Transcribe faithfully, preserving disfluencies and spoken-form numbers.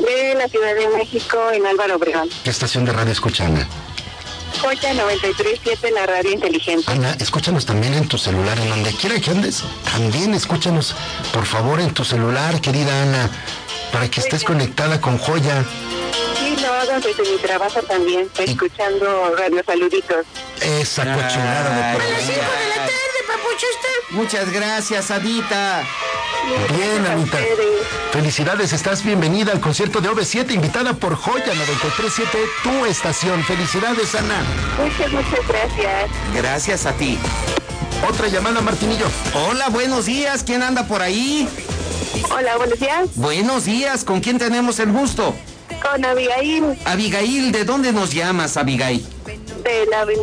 de la Ciudad de México, en Álvaro Obregón. ¿Qué estación de radio escucha, Ana? Joya noventa y tres punto siete, la radio inteligente. Ana, escúchanos también en tu celular, en donde quiera que andes. También escúchanos, por favor, en tu celular, querida Ana, para que estés conectada con Joya. Sí, lo hago desde mi trabajo también, estoy escuchando Radio Saluditos. Esa cochinada de A las cinco de la tarde, papucho. Muchas gracias, Adita. Bien, Anita. Felicidades, estás bienvenida al concierto de O V siete, invitada por Joya noventa y tres punto siete, tu estación. Felicidades, Ana. Muchas, muchas gracias. Gracias a ti. Otra llamada, Martinillo. Hola, buenos días. ¿Quién anda por ahí? Hola, buenos días. Buenos días. ¿Con quién tenemos el gusto? Con Abigail. Abigail, ¿de dónde nos llamas, Abigail? De la